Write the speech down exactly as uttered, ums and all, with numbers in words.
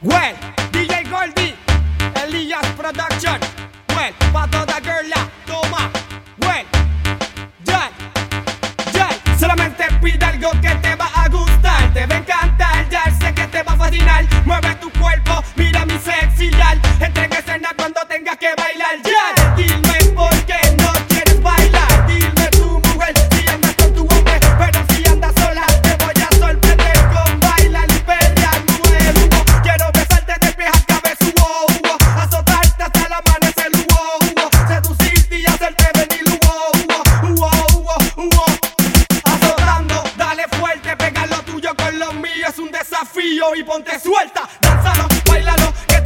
Well, D J Goldie, Elias Production. Well, pa' toda girla, toma. Well, ya, ya. Solamente pide algo que te va a gustar, te va a encantar, ya sé que te va a fascinar. Mueve tu cuerpo, mira mi sexy yal. Entra en escena cuando tengas que bailar, ya. Dime por qué no quieres bailar. Dime tu mujer si andas con tu hombre, pero si andas sola te voy a sorprender con bailar y perrear. Mujer, hubo, quiero besarte de pie a cabeza, hubo, hubo, azotarte hasta el amanecer, hubo, hubo, seducirte y hacerte venir, hubo, hubo, hubo, hubo, hubo. Azotando, dale fuerte, pega lo tuyo con lo mío, es un desafío y ponte suelta, dánzalo, bailalo, que